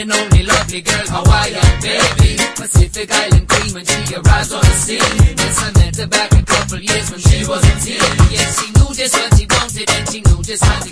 and only lovely girl, Hawaiian baby, Pacific Island queen when she arrives on the scene. Yes, I met her back a couple years when she was a teen. Yes, she knew just what she wanted and she knew just how to